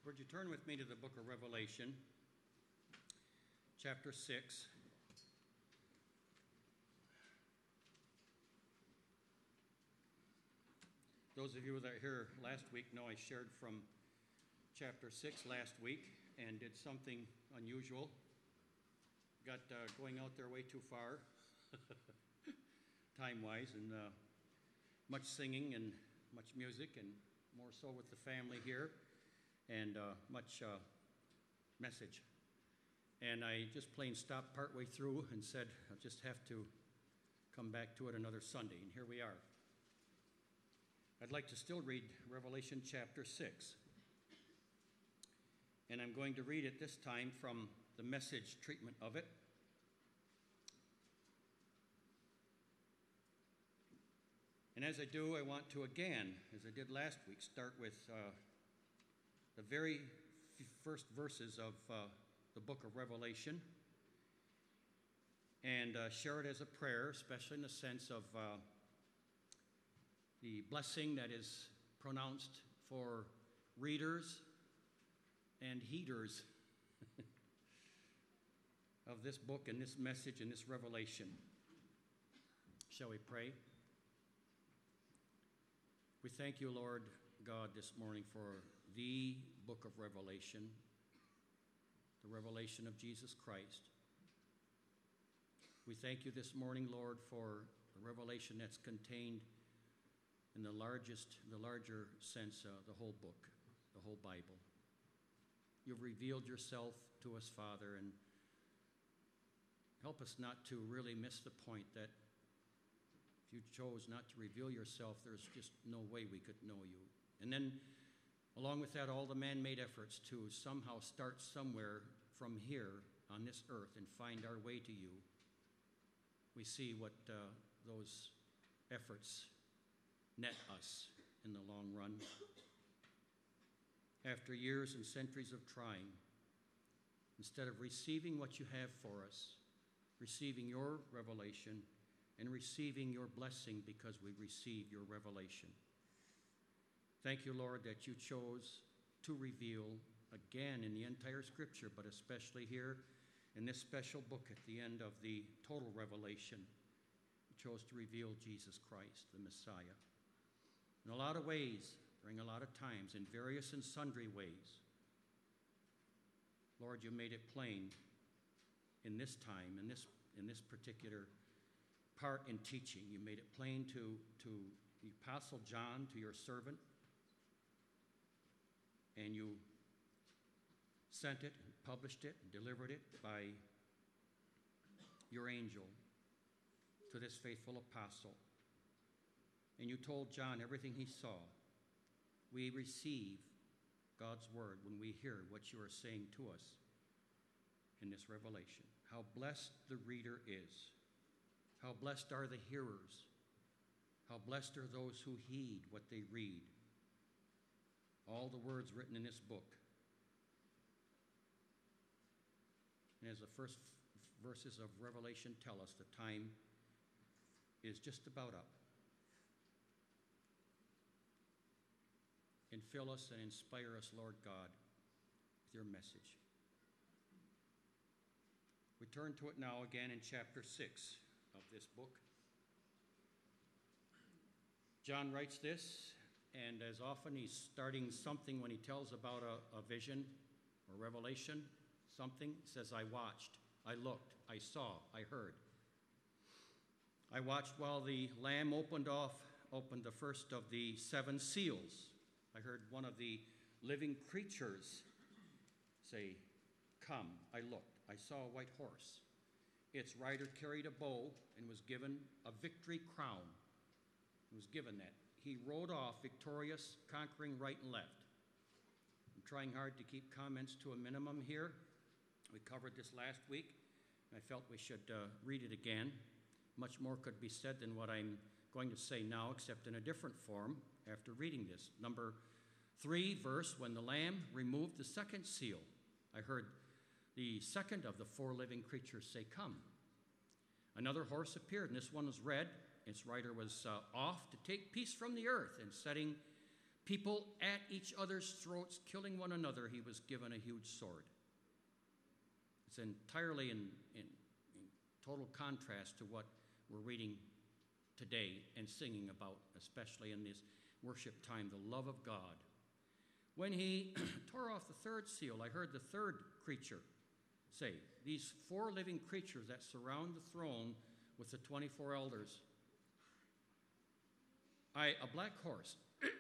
Would you turn with me to the book of Revelation, chapter 6. Those of you that were here last week know I shared from chapter 6 last week and did something unusual. Got going out there way too far, time-wise, and much singing and much music, and more so with the family here, and much message. And I just plain stopped partway through and said, I'll just have to come back to it another Sunday, and here we are. I'd like to still read Revelation chapter 6. And I'm going to read it this time from the Message treatment of it. And as I do, I want to again, as I did last week, start with the very first verses of the book of Revelation and share it as a prayer, especially in the sense of the blessing that is pronounced for readers and heeders of this book and this message and this revelation. Shall we pray? We thank you, Lord God, this morning for the book of Revelation, the revelation of Jesus Christ. We thank you this morning, Lord, for the revelation that's contained in the larger sense, the whole book, the whole Bible. You've revealed yourself to us, Father, and help us not to really miss the point that if you chose not to reveal yourself, there's just no way we could know you. And then, along with that, all the man-made efforts to somehow start somewhere from here on this earth and find our way to you. We see what those efforts net us in the long run. After years and centuries of trying, instead of receiving what you have for us, receiving your revelation, and receiving your blessing because we receive your revelation. Thank you, Lord, that you chose to reveal again in the entire Scripture, but especially here in this special book at the end of the total revelation. You chose to reveal Jesus Christ, the Messiah. In a lot of ways, during a lot of times, in various and sundry ways. Lord, you made it plain in this time, in this particular part in teaching. You made it plain to the Apostle John, to your servant, and you sent it, published it, and delivered it by your angel to this faithful apostle. And you told John everything he saw. We receive God's word when we hear what you are saying to us in this revelation. How blessed the reader is. How blessed are the hearers. How blessed are those who heed what they read. All the words written in this book. And as the first verses of Revelation tell us, the time is just about up. And fill us and inspire us, Lord God, with your message. We turn to it now again in chapter 6 of this book. John writes this, and as often he's starting something when he tells about a vision or revelation, something, he says, I watched, I looked, I saw, I heard. I watched while the Lamb opened the first of the 7 seals. I heard one of the living creatures say, come. I looked. I saw a white horse. Its rider carried a bow and was given a victory crown. He was given that. He rode off victorious, conquering right and left. I'm trying hard to keep comments to a minimum here. We covered this last week. I felt we should read it again. Much more could be said than what I'm going to say now, except in a different form after reading this. Number 3 verse, when the Lamb removed the second seal, I heard the second of the 4 living creatures say, come. Another horse appeared, and this one was red. Its rider was off to take peace from the earth and setting people at each other's throats, killing one another, he was given a huge sword. It's entirely in total contrast to what we're reading today and singing about, especially in this worship time, the love of God. When he tore off the third seal, I heard the third creature say, these four living creatures that surround the throne with the 24 elders, a black horse.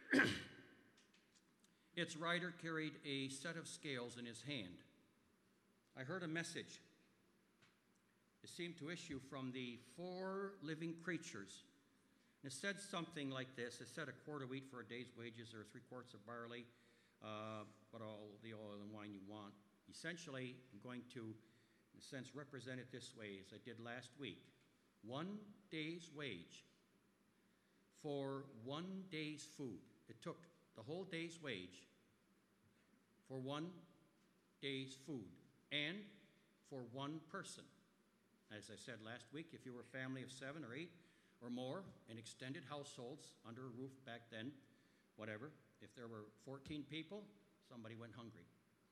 Its rider carried a set of scales in his hand. I heard a message. It seemed to issue from the four living creatures. It said something like this. It said a quart of wheat for a day's wages, or 3 quarts of barley, but all the oil and wine you want. Essentially, I'm going to, in a sense, represent it this way, as I did last week. 1 day's wage for 1 day's food. It took the whole day's wage for 1 day's food, and for one person. As I said last week, if you were a family of 7 or 8 or more, and extended households under a roof back then, whatever, if there were 14 people, somebody went hungry.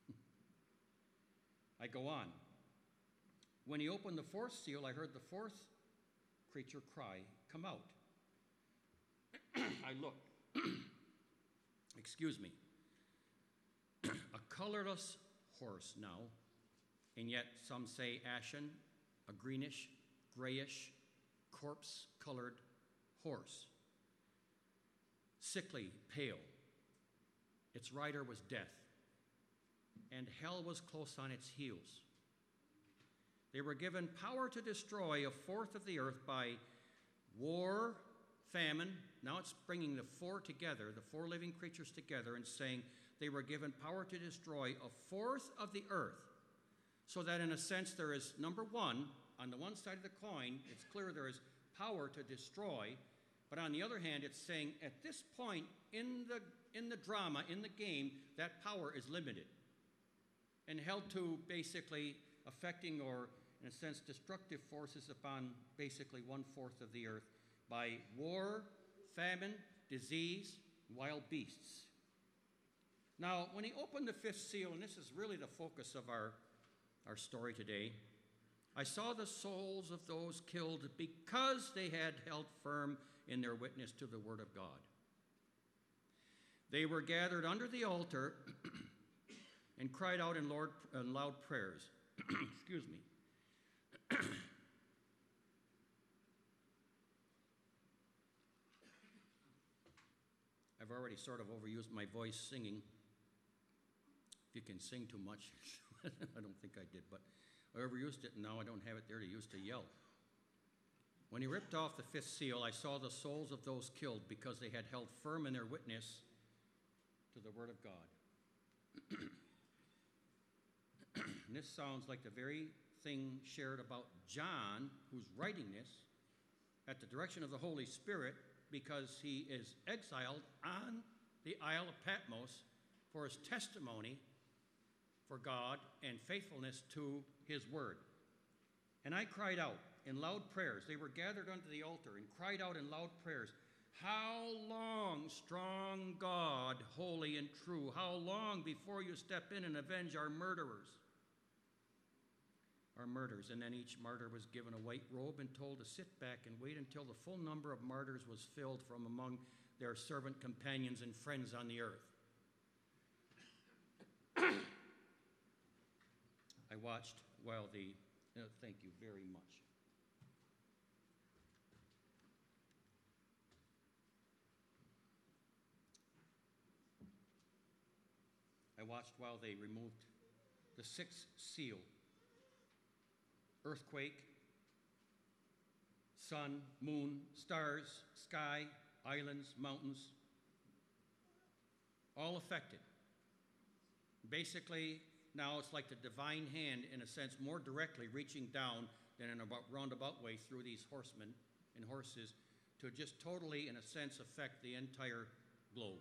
I go on. When he opened the fourth seal, I heard the fourth creature cry, "Come out." I looked. Excuse me. A colorless horse now, and yet some say ashen, a greenish, grayish, corpse-colored horse. Sickly, pale. Its rider was death, and hell was close on its heels. They were given power to destroy a fourth of the earth by war, famine. Now it's bringing the four together, the four living creatures together, and saying they were given power to destroy a fourth of the earth. So that in a sense there is, number one, on the one side of the coin, it's clear there is power to destroy, but on the other hand, it's saying at this point in the drama, in the game, that power is limited and held to basically affecting, or in a sense, destructive forces upon basically 1/4 of the earth by war, famine, disease, wild beasts. Now, when he opened the fifth seal, and this is really the focus of our story today, I saw the souls of those killed because they had held firm in their witness to the word of God. They were gathered under the altar and cried out in loud prayers. Excuse me. I've already sort of overused my voice singing. If you can sing too much, I don't think I did, but I overused it, and now I don't have it there to use to yell. When he ripped off the fifth seal, I saw the souls of those killed because they had held firm in their witness to the word of God. And this sounds like the very thing shared about John, who's writing this at the direction of the Holy Spirit, because he is exiled on the Isle of Patmos for his testimony for God and faithfulness to his word. And I cried out in loud prayers. They were gathered unto the altar and cried out in loud prayers, "How long, strong God, holy and true? How long before you step in and avenge our murderers?" Our murders. And then each martyr was given a white robe and told to sit back and wait until the full number of martyrs was filled from among their servant companions and friends on the earth. I watched while thank you very much. I watched while they removed the sixth seal. Earthquake, sun, moon, stars, sky, islands, mountains, all affected. Basically, now it's like the divine hand, in a sense, more directly reaching down than in a roundabout way through these horsemen and horses to just totally, in a sense, affect the entire globe.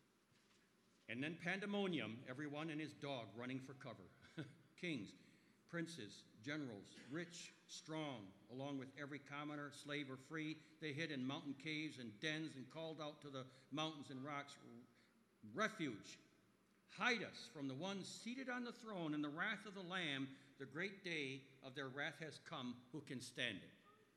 And then pandemonium, everyone and his dog running for cover. Kings, princes, generals, rich, strong, along with every commoner, slave or free. They hid in mountain caves and dens and called out to the mountains and rocks, refuge. Hide us from the one seated on the throne and the wrath of the Lamb. The great day of their wrath has come. Who can stand it?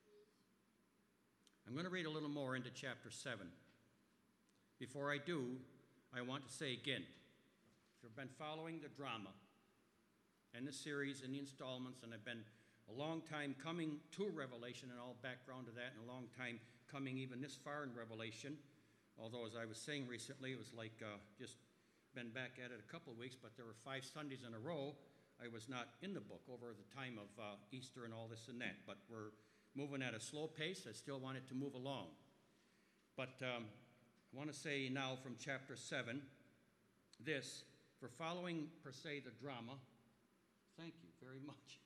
I'm going to read a little more into chapter 7. Before I do, I want to say again, if you've been following the drama and the series and the installments, and I've been a long time coming to Revelation and all background to that, and a long time coming even this far in Revelation, although as I was saying recently, it was like just been back at it a couple of weeks, but there were 5 Sundays in a row I was not in the book over the time of Easter and all this and that. But we're moving at a slow pace. I still want it to move along. But I want to say now from chapter 7 this, for following per se the drama, thank you very much.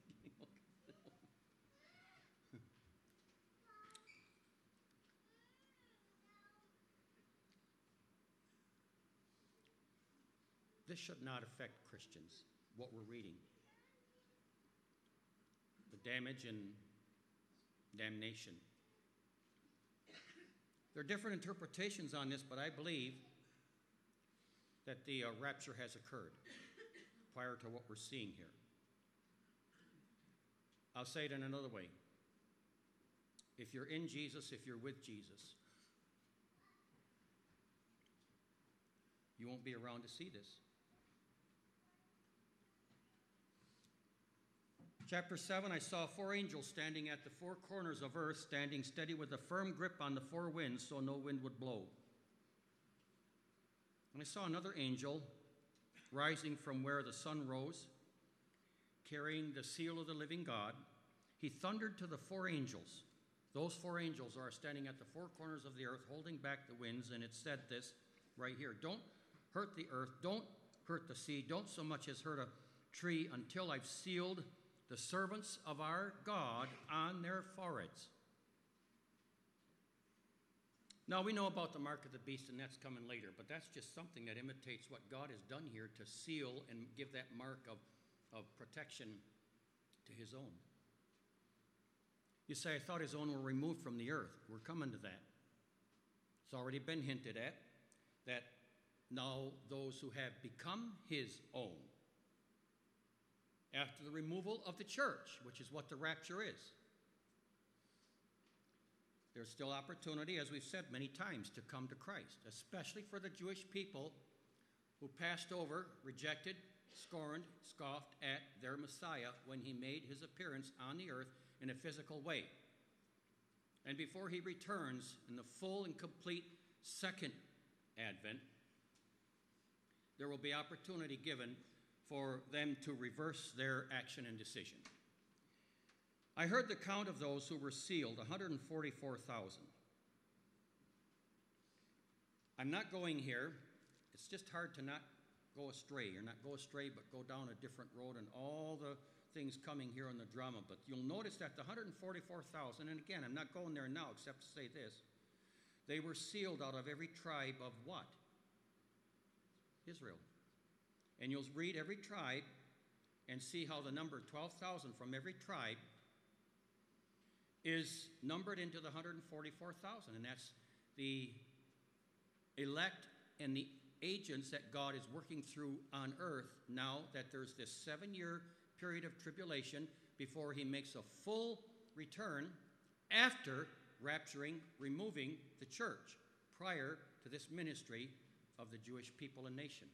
This should not affect Christians, what we're reading. The damage and damnation. There are different interpretations on this, but I believe that the rapture has occurred prior to what we're seeing here. I'll say it in another way. If you're in Jesus, if you're with Jesus, you won't be around to see this. Chapter 7, I saw 4 angels standing at the 4 corners of earth, standing steady with a firm grip on the 4 winds, so no wind would blow. And I saw another angel rising from where the sun rose, carrying the seal of the living God. He thundered to the 4 angels. Those 4 angels are standing at the 4 corners of the earth, holding back the winds, and it said this right here: don't hurt the earth, don't hurt the sea, don't so much as hurt a tree until I've sealed the servants of our God on their foreheads. Now, we know about the mark of the beast, and that's coming later, but that's just something that imitates what God has done here to seal and give that mark of protection to his own. You say, I thought his own were removed from the earth. We're coming to that. It's already been hinted at that now those who have become his own, after the removal of the church, which is what the rapture is. There's still opportunity, as we've said many times, to come to Christ, especially for the Jewish people who passed over, rejected, scorned, scoffed at their Messiah when he made his appearance on the earth in a physical way. And before he returns in the full and complete second advent, there will be opportunity given for them to reverse their action and decision. I heard the count of those who were sealed, 144,000. I'm not going here. It's just hard to not go astray, or not go astray, but go down a different road and all the things coming here in the drama. But you'll notice that the 144,000, and again, I'm not going there now except to say this, they were sealed out of every tribe of what? Israel. And you'll read every tribe and see how the number 12,000 from every tribe is numbered into the 144,000. And that's the elect and the agents that God is working through on earth now that there's this 7-year period of tribulation before he makes a full return after rapturing, removing the church prior to this ministry of the Jewish people and nation.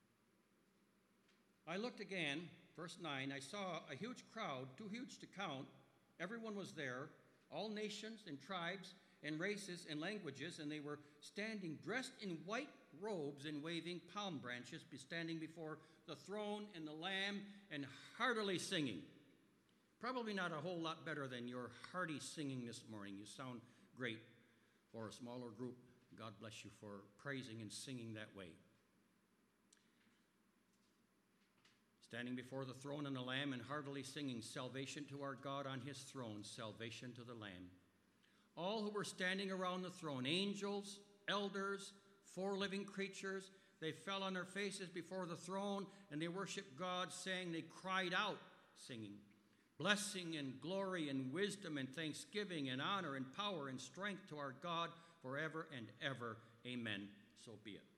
I looked again, verse 9, I saw a huge crowd, too huge to count. Everyone was there, all nations and tribes and races and languages, and they were standing dressed in white robes and waving palm branches, standing before the throne and the Lamb and heartily singing. Probably not a whole lot better than your hearty singing this morning. You sound great for a smaller group. God bless you for praising and singing that way. Standing before the throne and the Lamb and heartily singing, salvation to our God on his throne, salvation to the Lamb. All who were standing around the throne, angels, elders, 4 living creatures, they fell on their faces before the throne and they worshiped God, saying, they cried out, singing. Blessing and glory and wisdom and thanksgiving and honor and power and strength to our God forever and ever. Amen. So be it.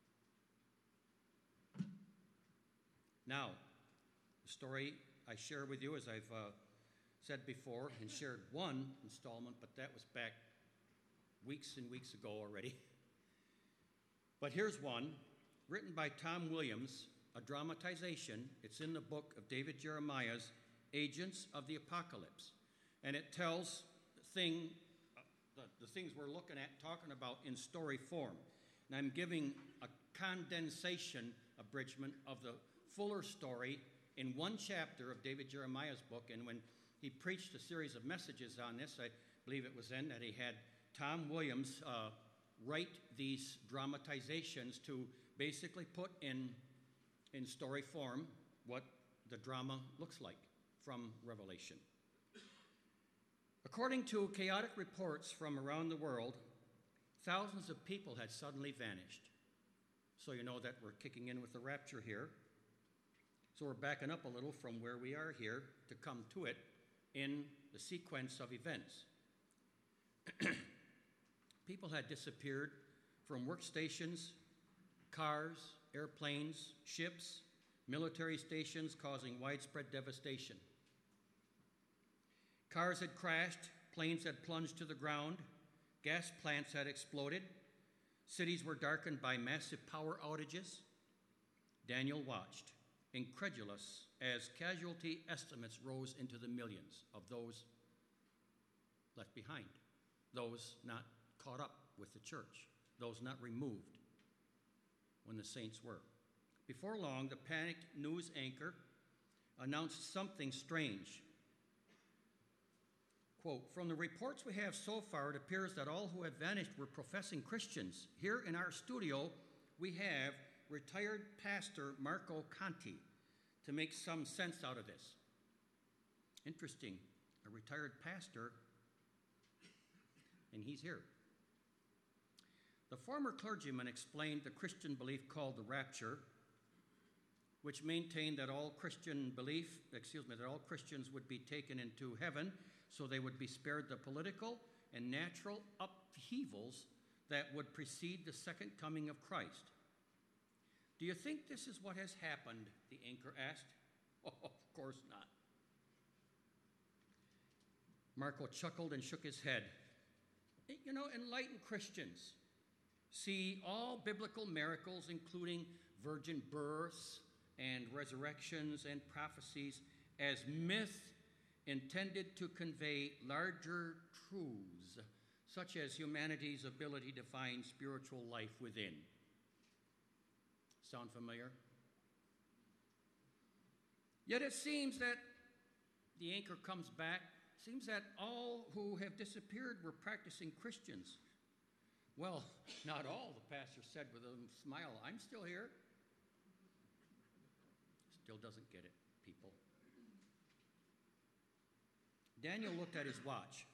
Now, the story I share with you, as I've said before, and shared one installment, but that was back weeks and weeks ago already. But here's one, written by Tom Williams, a dramatization. It's in the book of David Jeremiah's Agents of the Apocalypse. And it tells the things we're looking at, talking about in story form. And I'm giving a condensation abridgment of the fuller story in one chapter of David Jeremiah's book. And when he preached a series of messages on this, I believe it was then that he had Tom Williams write these dramatizations to basically put in story form what the drama looks like from Revelation. According to chaotic reports from around the world, thousands of people had suddenly vanished. So you know that we're kicking in with the rapture here. So we're backing up a little from where we are here to come to it in the sequence of events. People had disappeared from workstations, cars, airplanes, ships, military stations, causing widespread devastation. Cars had crashed, planes had plunged to the ground, gas plants had exploded, cities were darkened by massive power outages. Daniel watched, incredulous, as casualty estimates rose into the millions of those left behind, those not caught up with the church, those not removed when the saints were. Before long, the panicked news anchor announced something strange. Quote, "From the reports we have so far, it appears that all who have vanished were professing Christians. Here in our studio, we have retired pastor Marco Conti to make some sense out of this." Interesting, a retired pastor, and he's here. The former clergyman explained the Christian belief called the rapture, which maintained that all Christians would be taken into heaven, so they would be spared the political and natural upheavals that would precede the second coming of Christ. "Do you think this is what has happened?" the anchor asked. "Oh, of course not." Marco chuckled and shook his head. "You know, enlightened Christians see all biblical miracles, including virgin births and resurrections and prophecies, as myth intended to convey larger truths, such as humanity's ability to find spiritual life within." Sound familiar? Yet it seems that the anchor comes back. It seems that all who have disappeared were practicing Christians. "Well, not all," the pastor said with a smile. "I'm still here." Still doesn't get it, people. Daniel looked at his watch.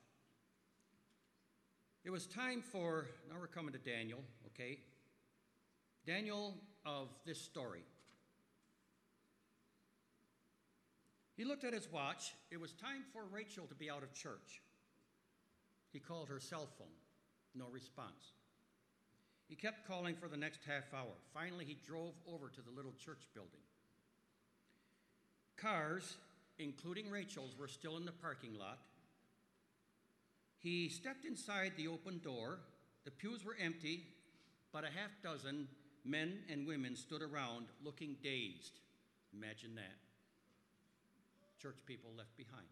It was time for, now we're coming to Daniel, okay? Daniel of this story. He looked at his watch. It was time for Rachel to be out of church. He called her cell phone. No response. He kept calling for the next half hour. Finally, he drove over to the little church building. Cars, including Rachel's, were still in the parking lot. He stepped inside the open door. The pews were empty, but a half dozen men and women stood around looking dazed. Imagine that. Church people left behind.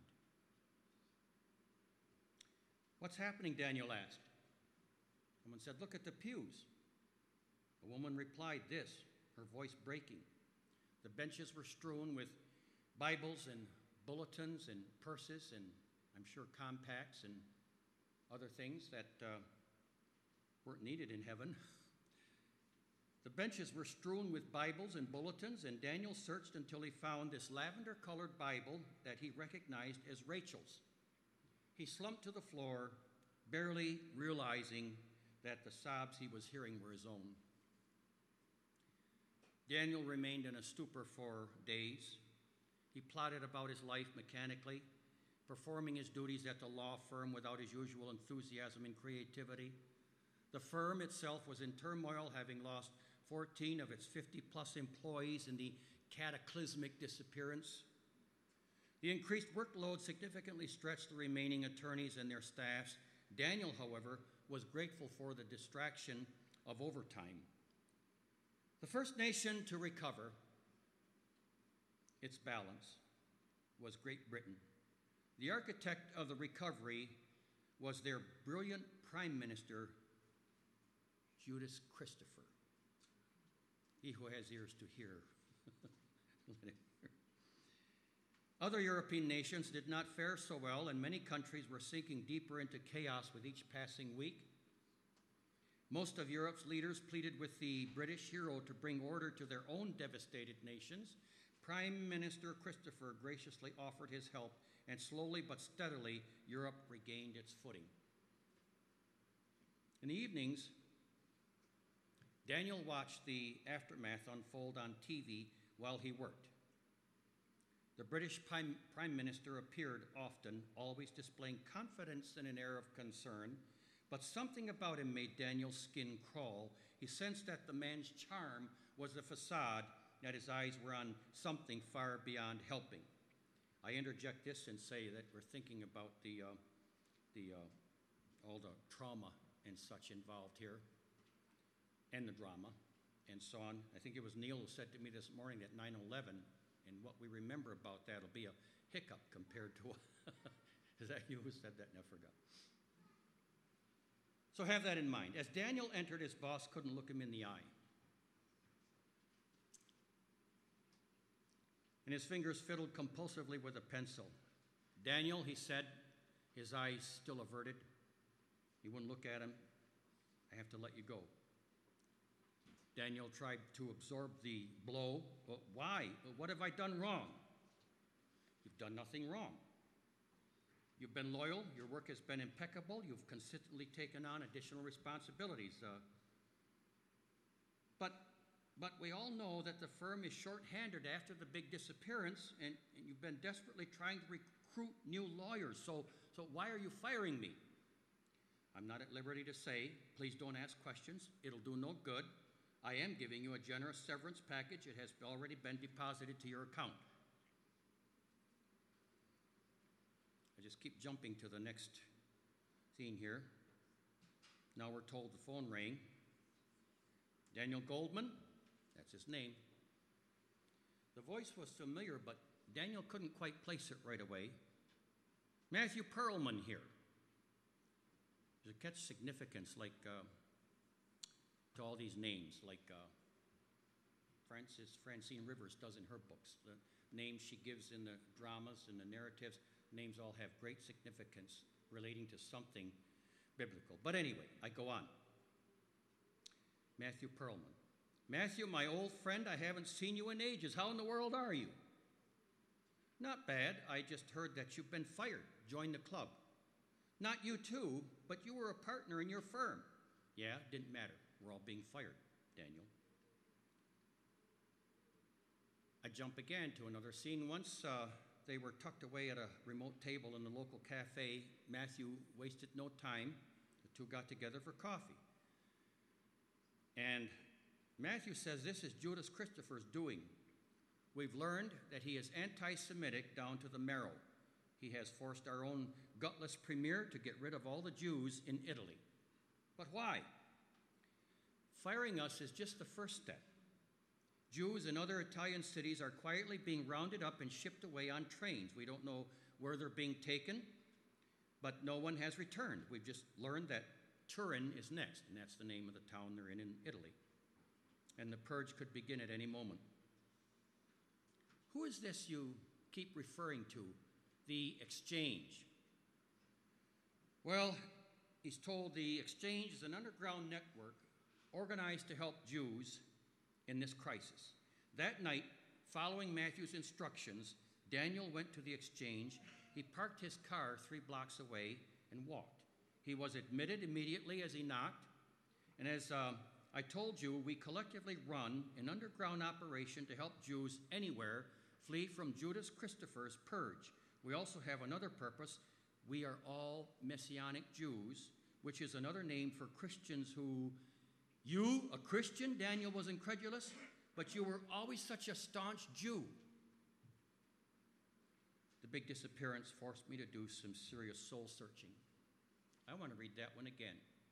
"What's happening?" Daniel asked. Someone said, "Look at the pews." A woman replied this, her voice breaking. The benches were strewn with Bibles and bulletins and purses and, I'm sure, compacts and other things that weren't needed in heaven. The benches were strewn with Bibles and bulletins, and Daniel searched until he found this lavender-colored Bible that he recognized as Rachel's. He slumped to the floor, barely realizing that the sobs he was hearing were his own. Daniel remained in a stupor for days. He plodded about his life mechanically, performing his duties at the law firm without his usual enthusiasm and creativity. The firm itself was in turmoil, having lost 14 of its 50-plus employees in the cataclysmic disappearance. The increased workload significantly stretched the remaining attorneys and their staffs. Daniel, however, was grateful for the distraction of overtime. The first nation to recover its balance was Great Britain. The architect of the recovery was their brilliant Prime Minister, Judas Christopher. He who has ears to hear, let him hear. Other European nations did not fare so well, and many countries were sinking deeper into chaos with each passing week. Most of Europe's leaders pleaded with the British hero to bring order to their own devastated nations. Prime Minister Christopher graciously offered his help, and slowly but steadily, Europe regained its footing. In the evenings, Daniel watched the aftermath unfold on TV while he worked. The British Prime Minister appeared often, always displaying confidence and an air of concern, but something about him made Daniel's skin crawl. He sensed that the man's charm was a facade, that his eyes were on something far beyond helping. I interject this and say that we're thinking about all the trauma and such involved here, and the drama, and so on. I think it was Neil who said to me this morning that 9/11, and what we remember about that will be a hiccup compared to is that you who said that? And I forgot. So have that in mind. As Daniel entered, his boss couldn't look him in the eye. And his fingers fiddled compulsively with a pencil. Daniel, he said, his eyes still averted. He wouldn't look at him. I have to let you go. Daniel tried to absorb the blow. But why? What have I done wrong? You've done nothing wrong. You've been loyal. Your work has been impeccable. You've consistently taken on additional responsibilities. But we all know that the firm is short-handed after the big disappearance, and you've been desperately trying to recruit new lawyers. So why are you firing me? I'm not at liberty to say. Please don't ask questions. It'll do no good. I am giving you a generous severance package. It has already been deposited to your account. I just keep jumping to the next scene here. Now we're told the phone rang. Daniel Goldman, that's his name. The voice was familiar, but Daniel couldn't quite place it right away. Matthew Perlman here. Does it catch significance like to all these names, like Francine Rivers does in her books? The names she gives in the dramas and the narratives, names all have great significance relating to something biblical. But anyway, I go on. Matthew Perlman. Matthew, my old friend, I haven't seen you in ages. How in the world are you? Not bad. I just heard that you've been fired. Join the club. Not you too, but you were a partner in your firm. Yeah, didn't matter. We're all being fired, Daniel. I jump again to another scene. Once they were tucked away at a remote table in the local cafe. Matthew wasted no time. The two got together for coffee. And Matthew says this is Judas Christopher's doing. We've learned that he is anti-Semitic down to the marrow. He has forced our own gutless premier to get rid of all the Jews in Italy. But why? Firing us is just the first step. Jews in other Italian cities are quietly being rounded up and shipped away on trains. We don't know where they're being taken, but no one has returned. We've just learned that Turin is next, and that's the name of the town they're in Italy. And the purge could begin at any moment. Who is this you keep referring to? The Exchange. Well, he's told the Exchange is an underground network organized to help Jews in this crisis. That night, following Matthew's instructions, Daniel went to the Exchange. He parked his car 3 blocks away and walked. He was admitted immediately as he knocked. And as I told you, we collectively run an underground operation to help Jews anywhere Flee from Judas Christopher's purge. We also have another purpose. We are all Messianic Jews, which is another name for Christians who, you, a Christian, Daniel was incredulous, but you were always such a staunch Jew. The big disappearance forced me to do some serious soul searching. I want to read that one again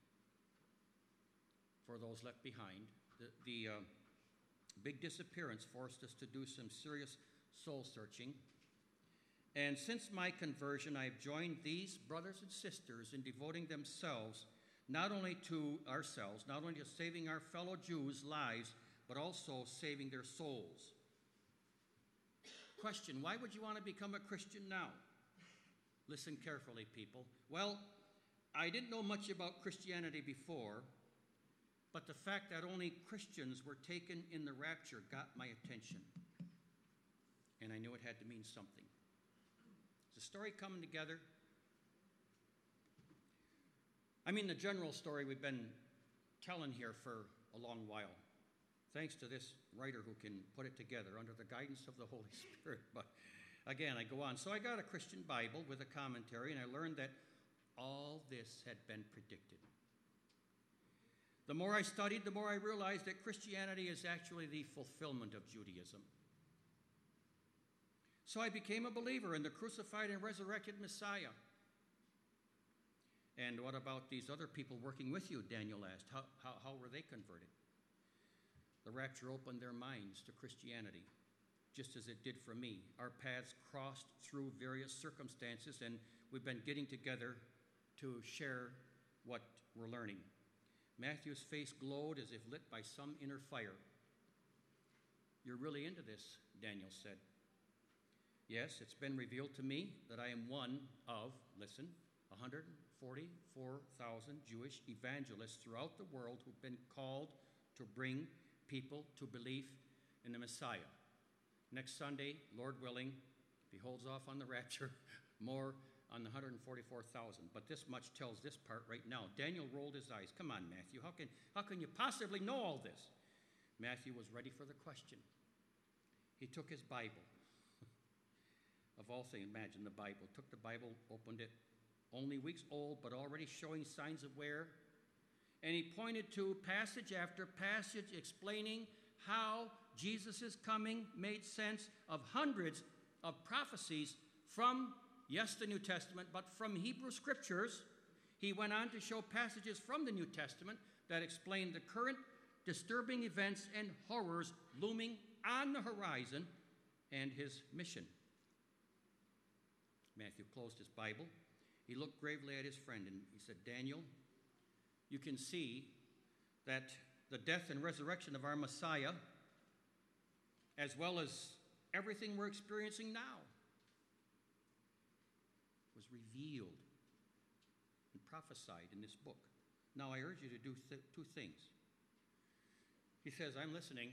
for those left behind. The big disappearance forced us to do some serious soul searching. And since my conversion, I have joined these brothers and sisters in devoting themselves not only to ourselves, not only to saving our fellow Jews' lives, but also saving their souls. Question, why would you want to become a Christian now? Listen carefully, people. Well, I didn't know much about Christianity before, but the fact that only Christians were taken in the rapture got my attention. And I knew it had to mean something. Is the story coming together? I mean, the general story we've been telling here for a long while, thanks to this writer who can put it together under the guidance of the Holy Spirit. But again, I go on. So I got a Christian Bible with a commentary, and I learned that all this had been predicted. The more I studied, the more I realized that Christianity is actually the fulfillment of Judaism. So I became a believer in the crucified and resurrected Messiah. And what about these other people working with you, Daniel asked. How were they converted? The rapture opened their minds to Christianity, just as it did for me. Our paths crossed through various circumstances, and we've been getting together to share what we're learning. Matthew's face glowed as if lit by some inner fire. You're really into this, Daniel said. Yes, it's been revealed to me that I am one of, listen, 144,000 Jewish evangelists throughout the world who've been called to bring people to belief in the Messiah. Next Sunday, Lord willing, if he holds off on the rapture, more on the 144,000. But this much tells this part right now. Daniel rolled his eyes. Come on, Matthew. How can you possibly know all this? Matthew was ready for the question. He took his Bible. Of all things, imagine the Bible. Took the Bible, opened it, only weeks old, but already showing signs of wear. And he pointed to passage after passage explaining how Jesus' coming made sense of hundreds of prophecies from, yes, the New Testament, but from Hebrew scriptures. He went on to show passages from the New Testament that explained the current disturbing events and horrors looming on the horizon and his mission. Matthew closed his Bible. He looked gravely at his friend and he said, Daniel, you can see that the death and resurrection of our Messiah, as well as everything we're experiencing now, was revealed and prophesied in this book. Now I urge you to do two things. He says, I'm listening.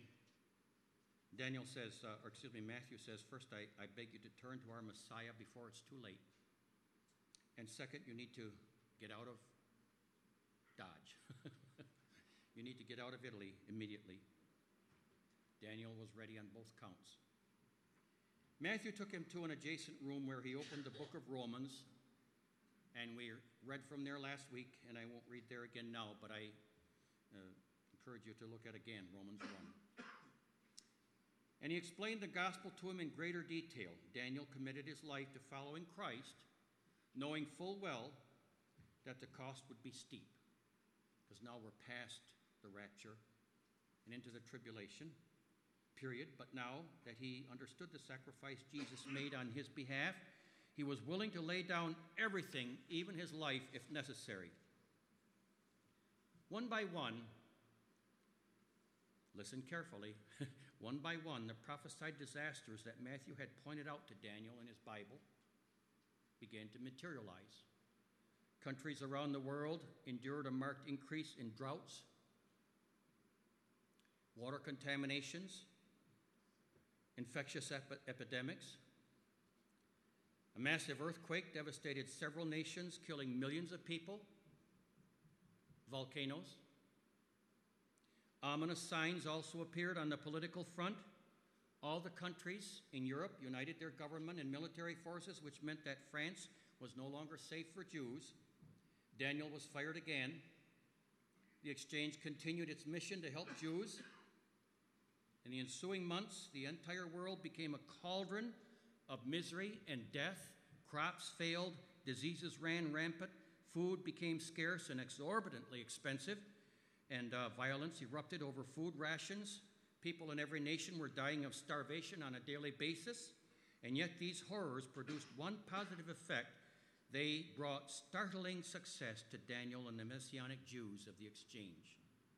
Matthew says, first, I beg you to turn to our Messiah before it's too late. And second, you need to get out of Dodge. You need to get out of Italy immediately. Daniel was ready on both counts. Matthew took him to an adjacent room where he opened the book of Romans, and we read from there last week, and I won't read there again now, but I encourage you to look at again Romans 1. And he explained the gospel to him in greater detail. Daniel committed his life to following Christ, knowing full well that the cost would be steep, because now we're past the rapture and into the tribulation period. But now that he understood the sacrifice Jesus made on his behalf, he was willing to lay down everything, even his life, if necessary. One by one, listen carefully, one by one, the prophesied disasters that Matthew had pointed out to Daniel in his Bible began to materialize. Countries around the world endured a marked increase in droughts, water contaminations, infectious epidemics. A massive earthquake devastated several nations, killing millions of people. Volcanoes. Ominous signs also appeared on the political front. All the countries in Europe united their government and military forces, which meant that France was no longer safe for Jews. Daniel was fired again. The exchange continued its mission to help Jews. In the ensuing months, the entire world became a cauldron of misery and death. Crops failed, diseases ran rampant, food became scarce and exorbitantly expensive, and violence erupted over food rations. People in every nation were dying of starvation on a daily basis, and yet these horrors produced one positive effect. They brought startling success to Daniel and the Messianic Jews of the exchange.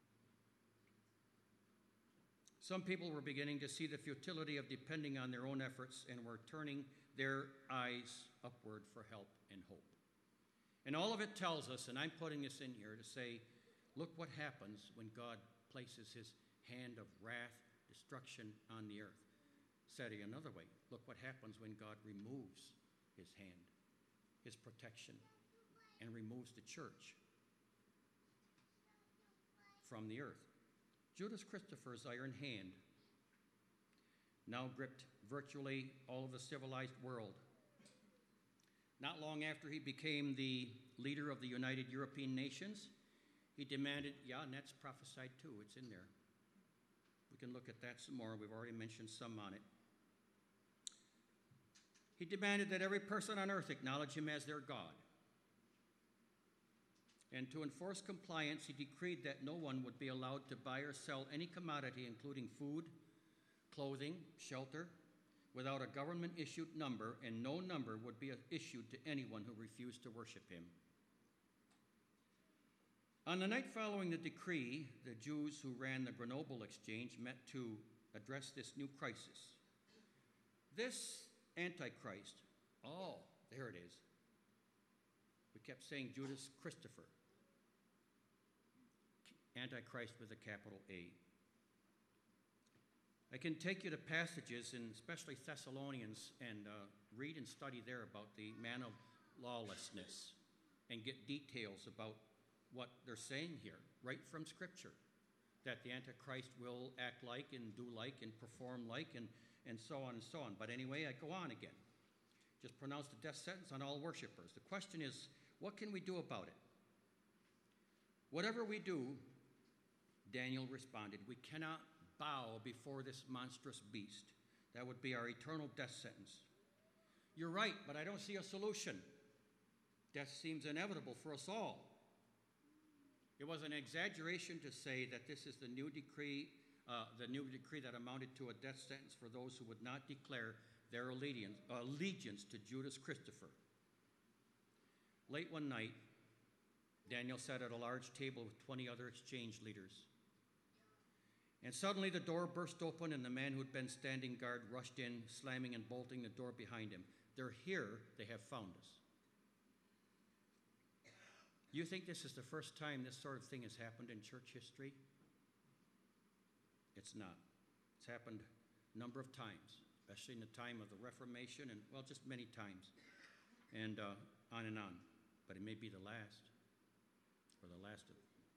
Some people were beginning to see the futility of depending on their own efforts and were turning their eyes upward for help and hope. And all of it tells us, and I'm putting this in here to say, look what happens when God places his hand of wrath, destruction on the earth. Said it another way, look what happens when God removes his hand, his protection, and removes the church from the earth. Judas Christopher's iron hand now gripped virtually all of the civilized world. Not long after he became the leader of the United European Nations, he demanded, and that's prophesied too, it's in there. We can look at that some more. We've already mentioned some on it. He demanded that every person on earth acknowledge him as their God. And to enforce compliance, he decreed that no one would be allowed to buy or sell any commodity, including food, clothing, shelter, without a government-issued number, and no number would be issued to anyone who refused to worship him. On the night following the decree, the Jews who ran the Grenoble exchange met to address this new crisis. This Antichrist, there it is. We kept saying Judas Christopher. Antichrist with a capital A. I can take you to passages, in especially Thessalonians, and read and study there about the man of lawlessness and get details about what they're saying here, right from Scripture, that the Antichrist will act like and do like and perform like and so on and so on. But anyway, I go on again. Just pronounce the death sentence on all worshipers. The question is, what can we do about it? Whatever we do, Daniel responded, we cannot bow before this monstrous beast. That would be our eternal death sentence. You're right, but I don't see a solution. Death seems inevitable for us all. It was an exaggeration to say that this is the new decree that amounted to a death sentence for those who would not declare their allegiance to Judas Christopher. Late one night, Daniel sat at a large table with 20 other exchange leaders. And suddenly the door burst open and the man who'd been standing guard rushed in, slamming and bolting the door behind him. They're here, they have found us. Do you think this is the first time this sort of thing has happened in church history? It's not. It's happened a number of times, especially in the time of the Reformation and, just many times, and on and on. But it may be the last, or the last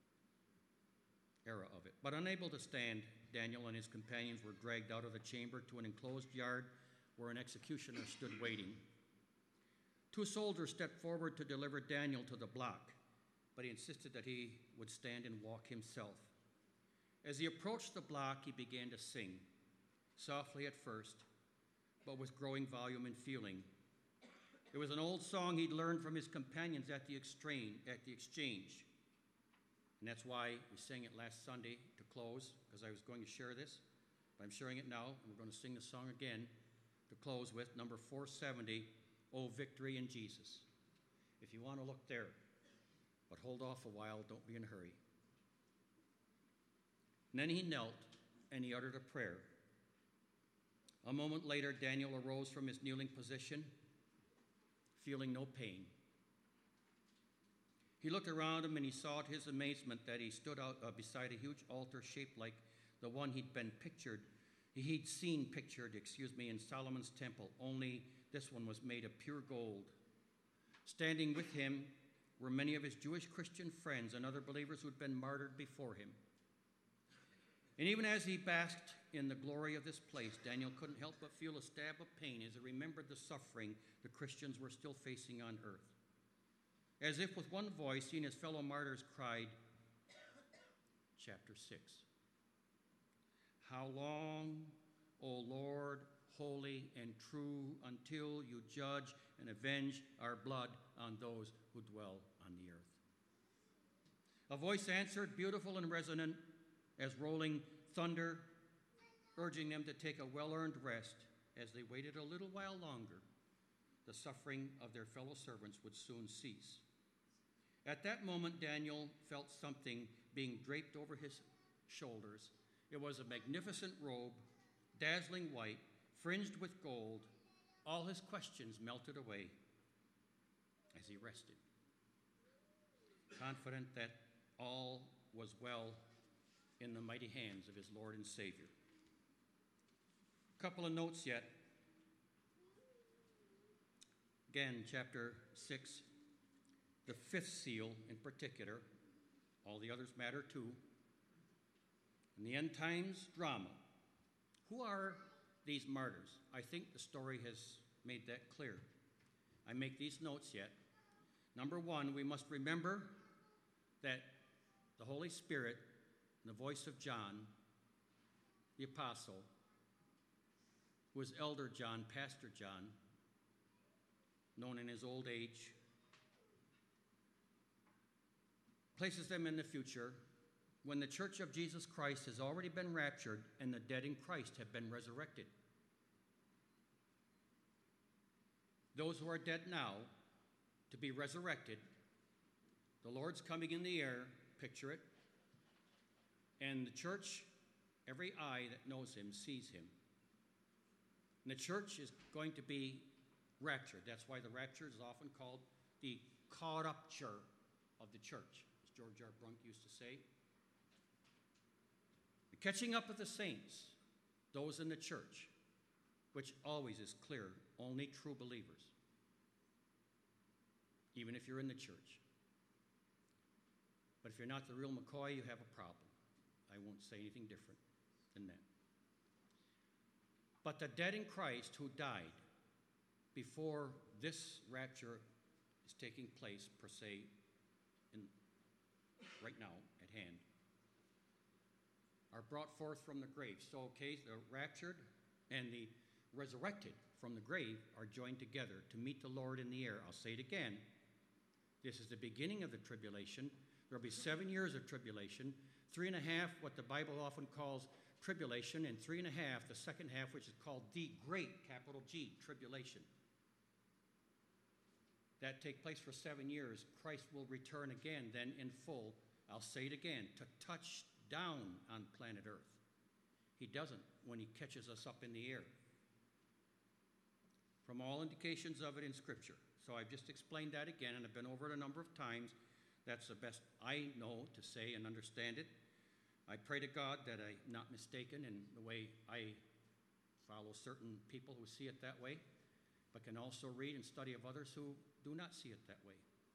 era of it. But unable to stand, Daniel and his companions were dragged out of the chamber to an enclosed yard where an executioner stood waiting. 2 soldiers stepped forward to deliver Daniel to the block, but he insisted that he would stand and walk himself. As he approached the block, he began to sing, softly at first, but with growing volume and feeling. It was an old song he'd learned from his companions at the exchange. And that's why we sang it last Sunday to close, because I was going to share this. But I'm sharing it now, and we're going to sing the song again to close with, number 470, "Oh, Victory in Jesus." If you want to look there, but hold off a while, don't be in a hurry. And then he knelt, and he uttered a prayer. A moment later, Daniel arose from his kneeling position, feeling no pain. He looked around him, and he saw to his amazement that he stood out beside a huge altar shaped like the one he'd seen pictured in Solomon's temple, only this one was made of pure gold. Standing with him were many of his Jewish Christian friends and other believers who'd been martyred before him. And even as he basked in the glory of this place, Daniel couldn't help but feel a stab of pain as he remembered the suffering the Christians were still facing on earth. As if with one voice, he and his fellow martyrs cried, chapter 6, "How long, O Lord, holy and true, until you judge and avenge our blood on those who dwell on the earth?" A voice answered, beautiful and resonant as rolling thunder, urging them to take a well-earned rest as they waited a little while longer. The suffering of their fellow servants would soon cease. At that moment, Daniel felt something being draped over his shoulders. It was a magnificent robe, dazzling white, fringed with gold. All his questions melted away as he rested, confident that all was well in the mighty hands of his Lord and Savior. A couple of notes yet. Again, chapter 6, the fifth seal in particular. All the others matter too. In the end times drama. Who are these martyrs? I think the story has made that clear. I make these notes yet. Number one, we must remember that the Holy Spirit, in the voice of John, the apostle, who was Elder John, Pastor John, known in his old age, places them in the future when the church of Jesus Christ has already been raptured and the dead in Christ have been resurrected. Those who are dead now to be resurrected, the Lord's coming in the air, picture it, and the church, every eye that knows him sees him. And the church is going to be raptured. That's why the rapture is often called the caught-up-ture of the church, as George R. Brunk used to say. The catching up of the saints, those in the church, which always is clear, only true believers, even if you're in the church. But if you're not the real McCoy, you have a problem. I won't say anything different than that. But the dead in Christ who died before this rapture is taking place, per se, right now at hand, are brought forth from the grave. So, okay, the raptured and the resurrected from the grave are joined together to meet the Lord in the air. I'll say it again. This is the beginning of the tribulation. There will be 7 years of tribulation, 3.5, what the Bible often calls tribulation, and 3.5, the second half, which is called the great, capital G, tribulation. That take place for 7 years. Christ will return again, then in full. I'll say it again, to touch down on planet Earth. He doesn't when he catches us up in the air. From all indications of it in Scripture. So I've just explained that again, and I've been over it a number of times. That's the best I know to say and understand it. I pray to God that I'm not mistaken in the way I follow certain people who see it that way, but can also read and study of others who do not see it that way.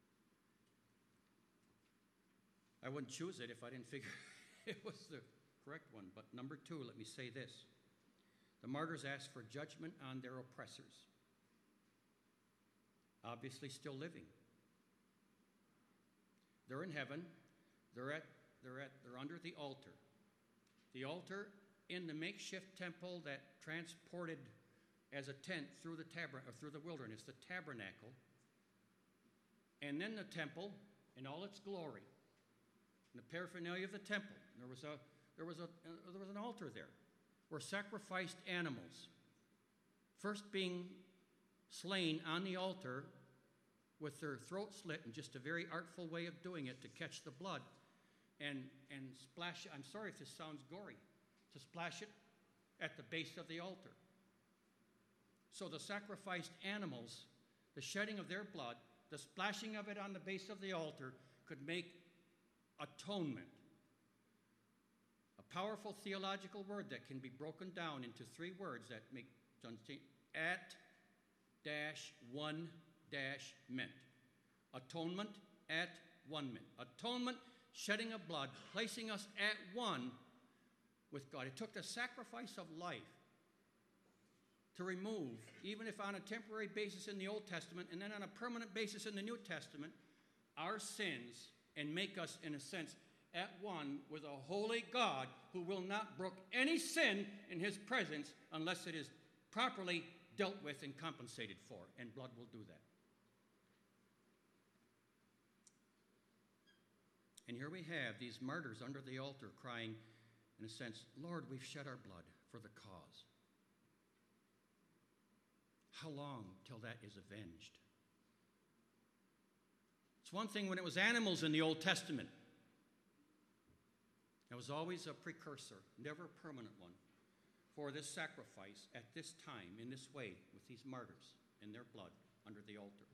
I wouldn't choose it if I didn't figure it was the correct one. But number two, let me say this. The martyrs asked for judgment on their oppressors. Obviously still living. They're in heaven. They're under the altar. The altar in the makeshift temple that transported as a tent through the wilderness, the tabernacle, and then the temple in all its glory, and the paraphernalia of the temple. There was an altar there where sacrificed animals, first being slain on the altar with their throat slit in just a very artful way of doing it to catch the blood and splash it. I'm sorry if this sounds gory, to splash it at the base of the altar. So the sacrificed animals, the shedding of their blood, the splashing of it on the base of the altar could make atonement. A powerful theological word that can be broken down into 3 words that make @-1-ment. Atonement @1-ment. Atonement, shedding of blood, placing us at one with God. It took the sacrifice of life to remove, even if on a temporary basis in the Old Testament and then on a permanent basis in the New Testament, our sins and make us, in a sense, at one with a holy God who will not brook any sin in his presence unless it is properly dealt with and compensated for, and blood will do that. And here we have these martyrs under the altar crying, in a sense, Lord, we've shed our blood for the cause. How long till that is avenged? It's one thing when it was animals in the Old Testament. It was always a precursor, never a permanent one, for this sacrifice at this time, in this way, with these martyrs in their blood under the altar.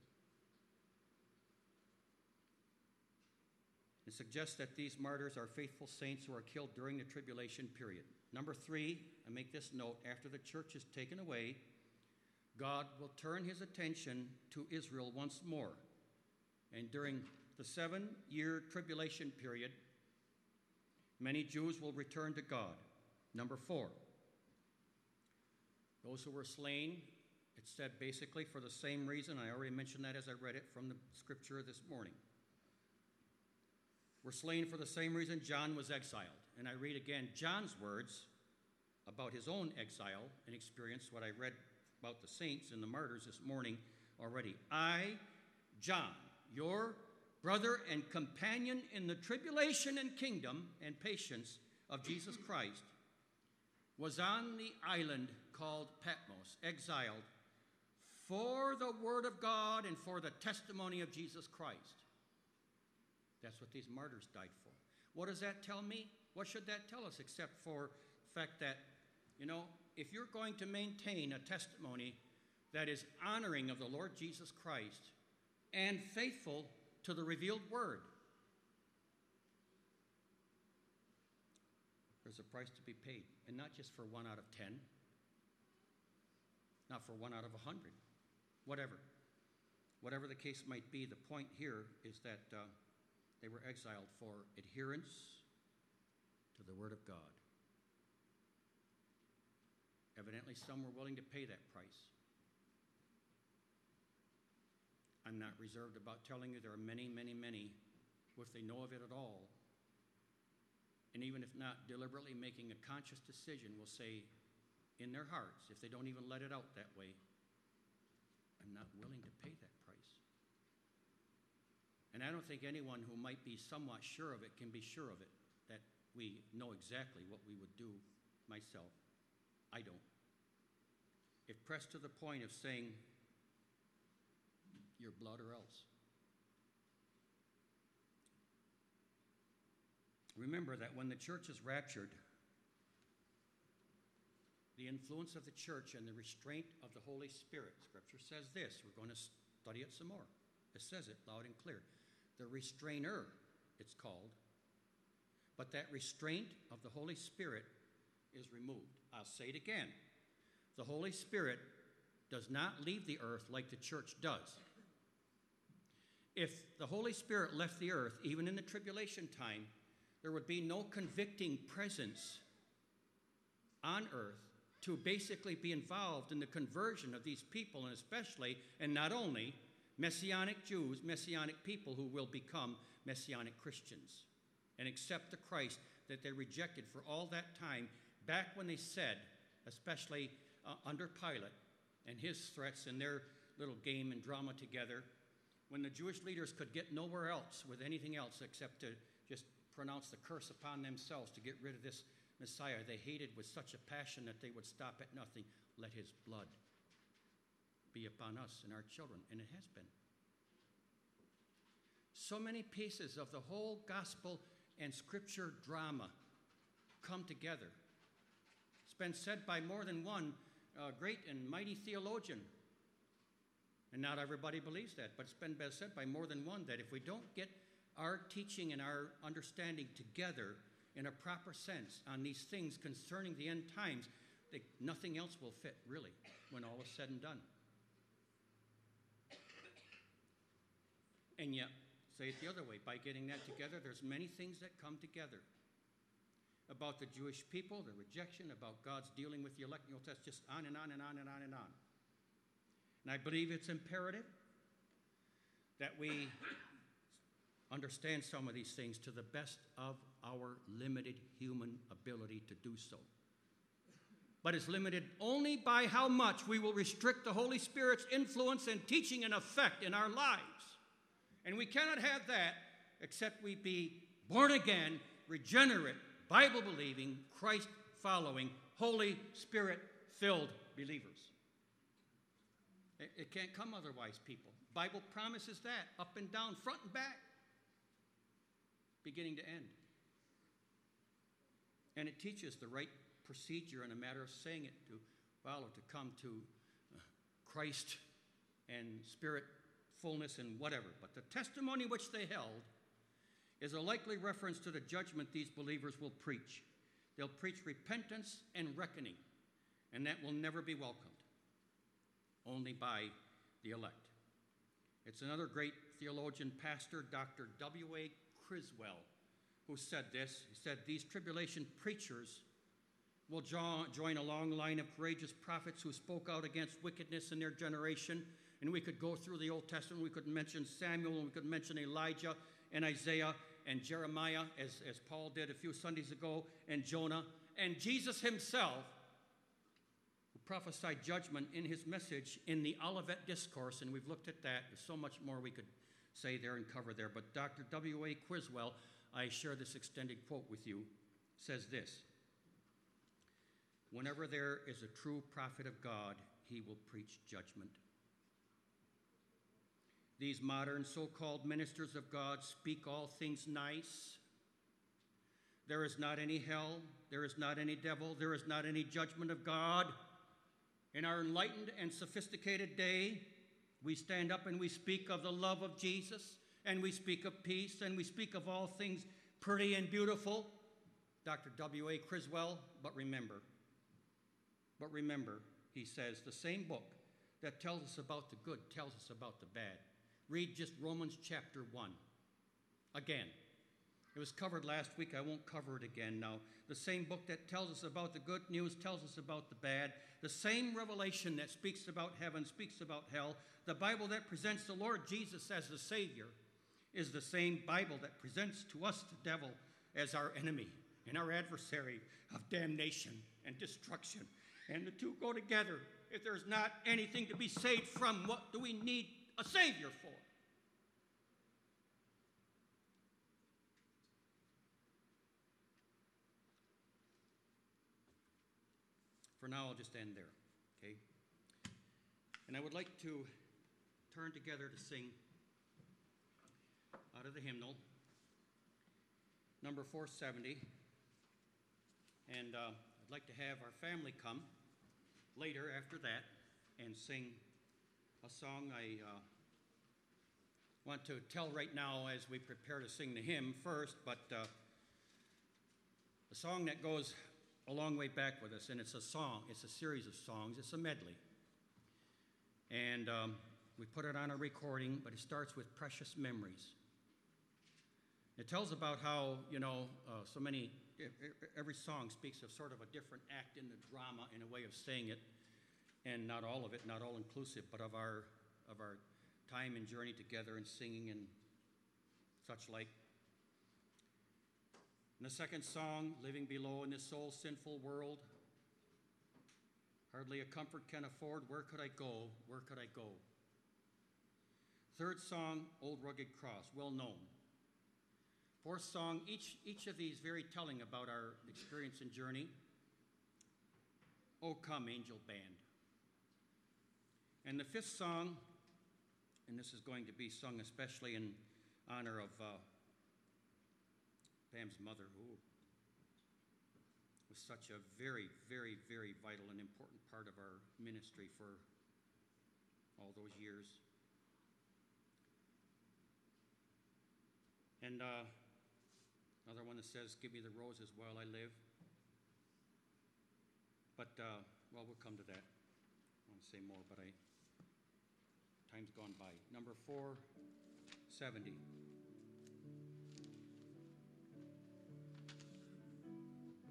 It suggests that these martyrs are faithful saints who are killed during the tribulation period. Number 3, I make this note, after the church is taken away, God will turn his attention to Israel once more. And during the 7-year tribulation period, many Jews will return to God. Number 4, those who were slain, it said basically for the same reason. I already mentioned that as I read it from the scripture this morning. Were slain for the same reason John was exiled. And I read again John's words about his own exile and experience, what I read about the saints and the martyrs this morning already. I, John, your brother and companion in the tribulation and kingdom and patience of Jesus Christ, was on the island called Patmos, exiled for the word of God and for the testimony of Jesus Christ. That's what these martyrs died for. What does that tell me? What should that tell us except for the fact that, if you're going to maintain a testimony that is honoring of the Lord Jesus Christ and faithful to the revealed word, there's a price to be paid. And not just for 1 out of 10, not for 1 out of 100, whatever. Whatever the case might be, the point here is that they were exiled for adherence to the word of God. Evidently, some were willing to pay that price. I'm not reserved about telling you there are many, many, many who, if they know of it at all, and even if not deliberately making a conscious decision, will say in their hearts, if they don't even let it out that way, I'm not willing to pay that price. And I don't think anyone who might be somewhat sure of it can be sure of it, that we know exactly what we would do. Myself, I don't. If pressed to the point of saying, your blood or else. Remember that when the church is raptured, the influence of the church and the restraint of the Holy Spirit, Scripture says this, we're going to study it some more. It says it loud and clear. The restrainer, it's called, but that restraint of the Holy Spirit is removed. I'll say it again. The Holy Spirit does not leave the earth like the church does. If the Holy Spirit left the earth, even in the tribulation time, there would be no convicting presence on earth to basically be involved in the conversion of these people, and especially, and not only, Messianic Jews, Messianic people who will become Messianic Christians and accept the Christ that they rejected for all that time, back when they said, especially under Pilate and his threats and their little game and drama together, when the Jewish leaders could get nowhere else with anything else except to just pronounce the curse upon themselves to get rid of this Messiah they hated with such a passion that they would stop at nothing. Let his blood be upon us and our children, and it has been. So many pieces of the whole gospel and scripture drama come together. It's been said by more than one great and mighty theologian, and not everybody believes that, but it's been said by more than one that if we don't get our teaching and our understanding together in a proper sense on these things concerning the end times, nothing else will fit, really, when all is said and done. And yet, say it the other way, by getting that together, there's many things that come together. about the Jewish people, the rejection, about God's dealing with the elect. You know, that's just on and on and on and on and on. And I believe it's imperative that we understand some of these things to the best of our limited human ability to do so. But it's limited only by how much we will restrict the Holy Spirit's influence and teaching and effect in our lives. And we cannot have that except we be born again, regenerate, Bible-believing, Christ-following, Holy Spirit-filled believers. It can't come otherwise, people. Bible promises that, up and down, front and back, beginning to end. And it teaches the right procedure in a matter of saying it to follow, to come to Christ and Spirit fullness and whatever. But the testimony which they held is a likely reference to the judgment these believers will preach. They'll preach repentance and reckoning, and that will never be welcomed, only by the elect. It's another great theologian, pastor, Dr. W.A. Criswell, who said this. He said, these tribulation preachers will join a long line of courageous prophets who spoke out against wickedness in their generation. And we could go through the Old Testament. We could mention Samuel, and we could mention Elijah and Isaiah and Jeremiah, as Paul did a few Sundays ago, and Jonah, and Jesus himself, who prophesied judgment in his message in the Olivet Discourse, and we've looked at that. There's so much more we could say there and cover there. But Dr. W.A. Criswell, I share this extended quote with you, says this: whenever there is a true prophet of God, he will preach judgment. These modern so-called ministers of God speak all things nice. There is not any hell. There is not any devil. There is not any judgment of God. In our enlightened and sophisticated day, we stand up and we speak of the love of Jesus, and we speak of peace, and we speak of all things pretty and beautiful. Dr. W.A. Criswell, but remember, he says, the same book that tells us about the good tells us about the bad. Read just Romans chapter 1. Again, it was covered last week. I won't cover it again now. The same book that tells us about the good news tells us about the bad. The same revelation that speaks about heaven speaks about hell. The Bible that presents the Lord Jesus as the Savior is the same Bible that presents to us the devil as our enemy and our adversary of damnation and destruction. And the two go together. If there's not anything to be saved from, what do we need a Savior for? For now, I'll just end there, okay? And I would like to turn together to sing out of the hymnal, number 470. And I'd like to have our family come later after that and sing a song I want to tell right now as we prepare to sing the hymn first, but a song that goes a long way back with us, and it's a song. It's a series of songs. It's a medley. And we put it on a recording, but it starts with Precious Memories. It tells about how, every song speaks of sort of a different act in the drama in a way of saying it, and not all of it, not all inclusive, but of our time and journey together and singing and such like. And the second song, Living Below in this Soul Sinful World, hardly a comfort can afford, where could I go, where could I go? Third song, Old Rugged Cross, well known. Fourth song, each of these very telling about our experience and journey. Oh Come Angel Band. And the fifth song, and this is going to be sung especially in honor of Pam's mother, who was such a very, very, very vital and important part of our ministry for all those years. And another one that says, give me the roses while I live. But, we'll come to that. I want to say more, but time's gone by. Number 470.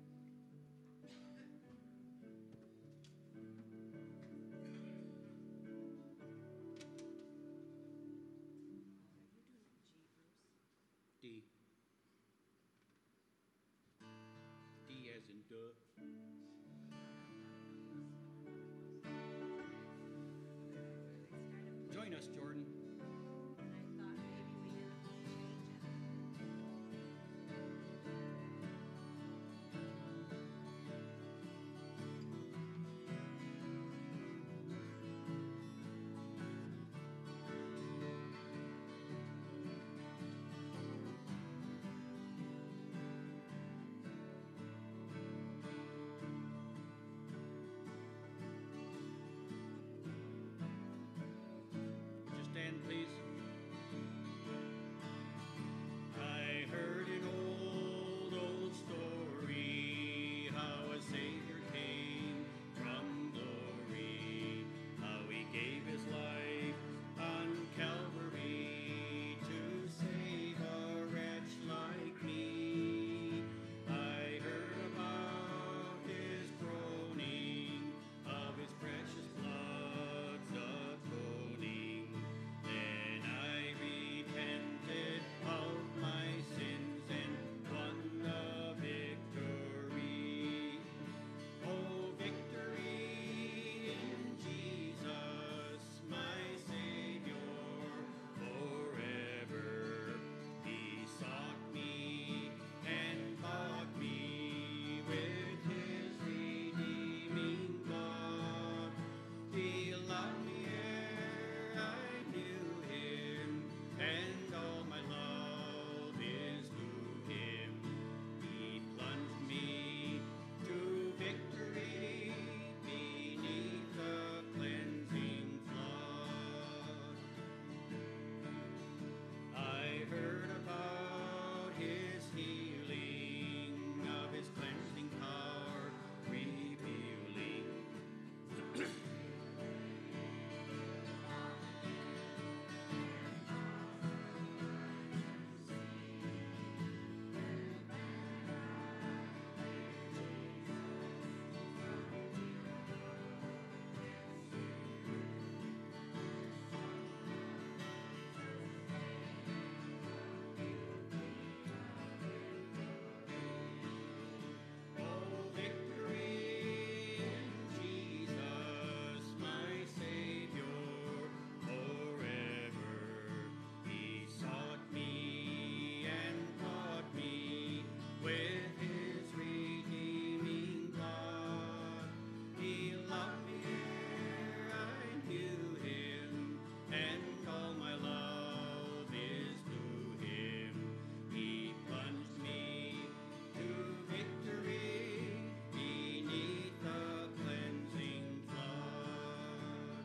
amazing, duh. Join us, Jordan. Would you stand, please? I heard an old story, how a Savior came from glory, how he gave his life on Calvary to save a wretch like me. I heard about his groaning, of his precious blood's atoning. Then I repented of my sins and won the victory. Oh, victory in Jesus, my Savior, forever. He sought me and bought me with his redeeming blood. He loved me ere I knew him, and all my love is to him. He plunged me to victory beneath the cleansing flood. I heard about his healing, of his cleansing power revealing. Oh, victory in Jesus, my Savior, forever. He sought me and bought me with his redeeming blood. He loved me ere I knew him, and all my love is to him. He plunged me to victory beneath the cleansing flood.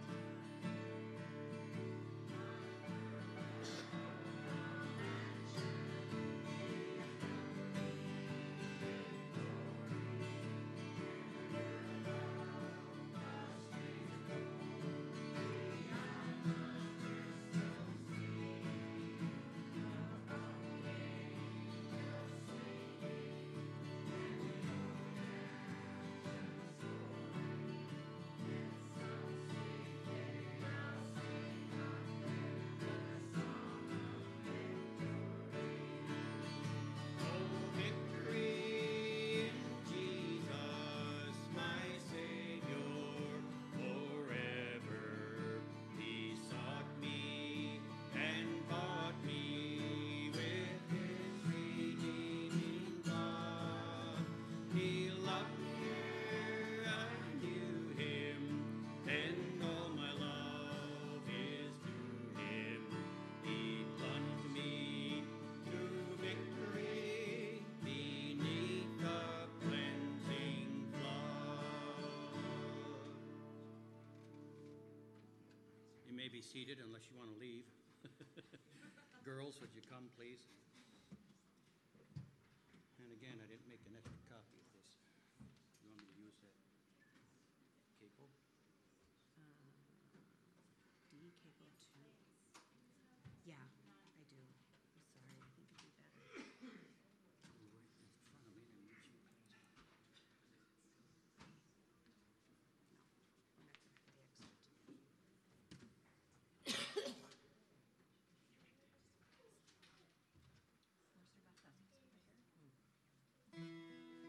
Oh, victory in Jesus, my Savior, forever. He sought me and bought me with his redeeming blood. He loved me ere I knew him, and all my love is to him. He plunged me to victory beneath the cleansing flood. You may be seated unless you want to leave. Girls, would you come, please? And again, I didn't make an extra copy of this. You want me to use that capo? Do you cable too? Yeah, I do. I'm sorry. I think it'd be better. Right in front of me, then use you, please. We're not gonna put the excerpt. Where's Rebecca? Right here?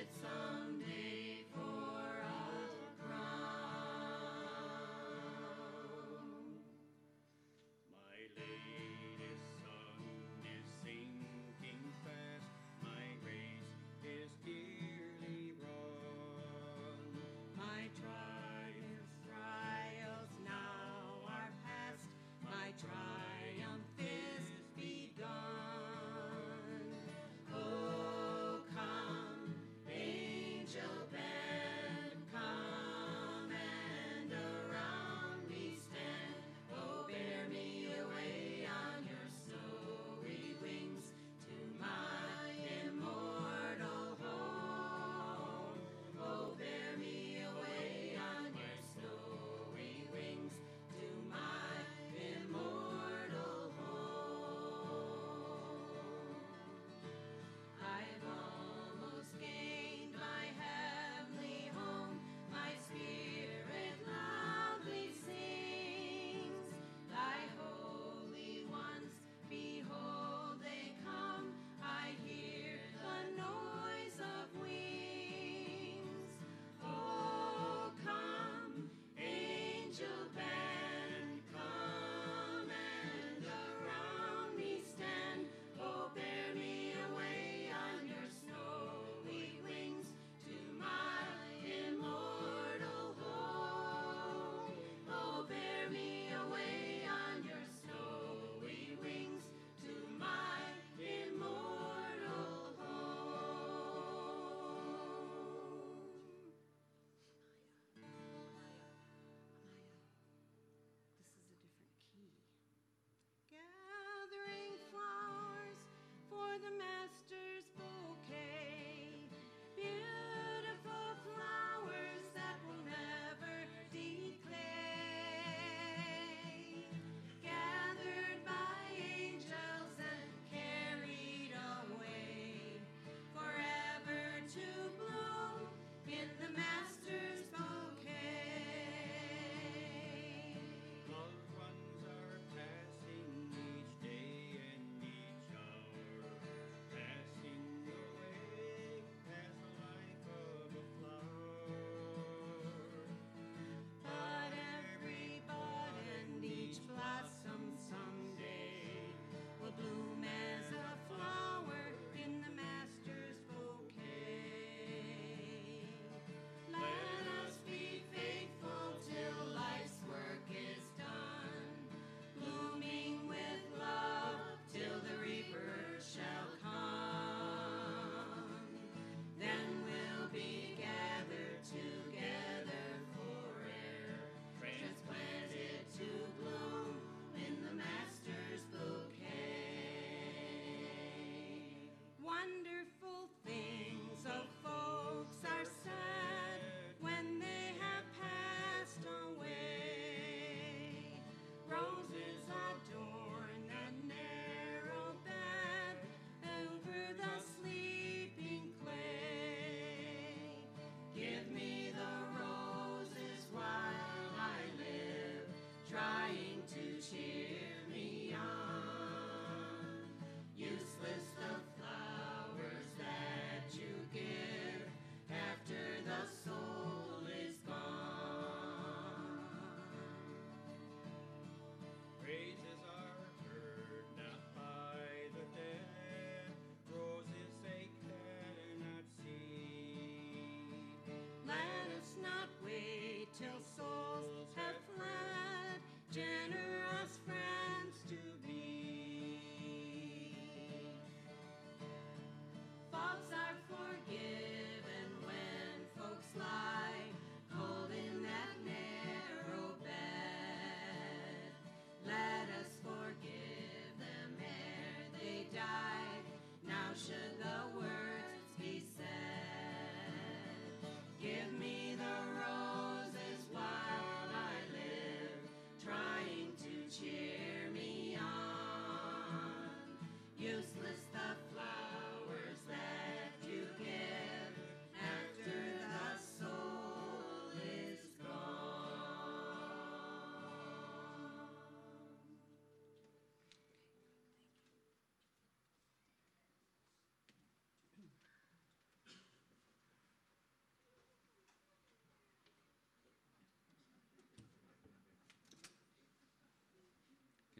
someday for a crown. My latest sun is sinking fast. My race is dearly run. My trials now are past. My triumph is begun. Oh, come, angels.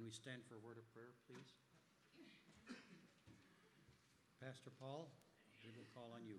we stand for a word of prayer, please? Pastor Paul, we will call on you.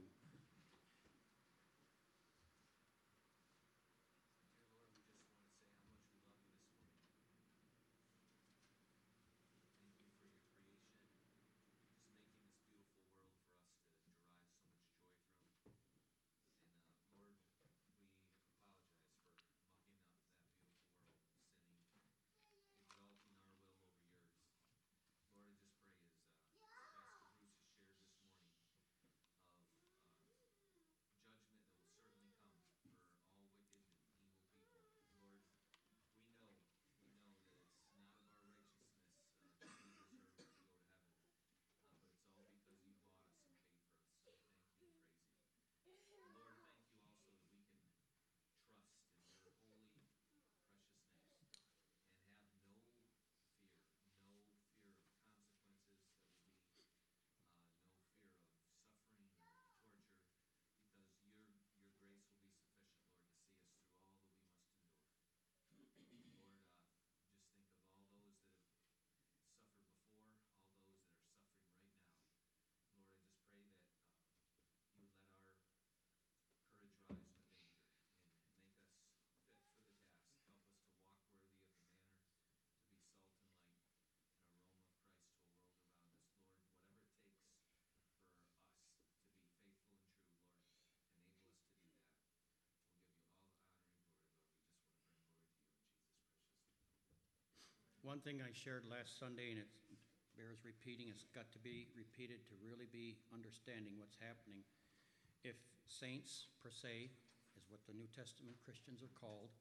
One thing I shared last Sunday, and it bears repeating, it's got to be repeated to really be understanding what's happening. If saints, per se, is what the New Testament Christians are called,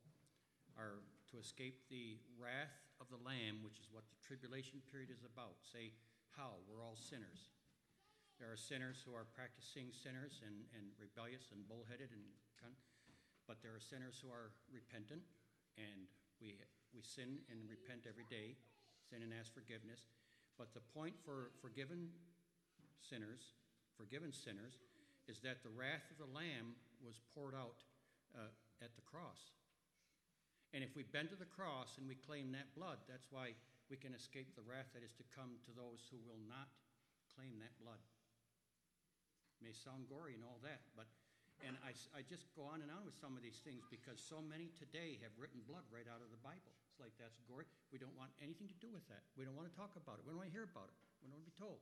are to escape the wrath of the Lamb, which is what the tribulation period is about. Say, how? We're all sinners. There are sinners who are practicing sinners and rebellious and bullheaded, but there are sinners who are repentant, and we sin and repent every day, sin and ask forgiveness. But the point for forgiven sinners is that the wrath of the Lamb was poured out at the cross. And if we bend to the cross and we claim that blood, that's why we can escape the wrath that is to come to those who will not claim that blood. It may sound gory and all that, and I just go on and on with some of these things because so many today have written blood right out of the Bible. It's like, that's gory. We don't want anything to do with that. We don't want to talk about it. We don't want to hear about it. We don't want to be told.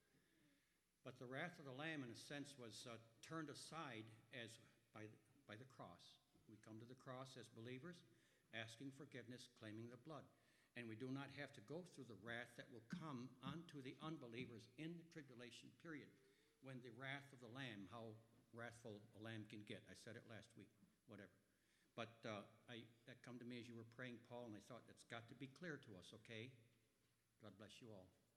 But the wrath of the Lamb, in a sense, was turned aside as by the cross. We come to the cross as believers, asking forgiveness, claiming the blood. And we do not have to go through the wrath that will come onto the unbelievers in the tribulation period, when the wrath of the Lamb, how wrathful a lamb can get. I said it last week, whatever. But that come to me as you were praying, Paul, and I thought that's got to be clear to us, okay? God bless you all.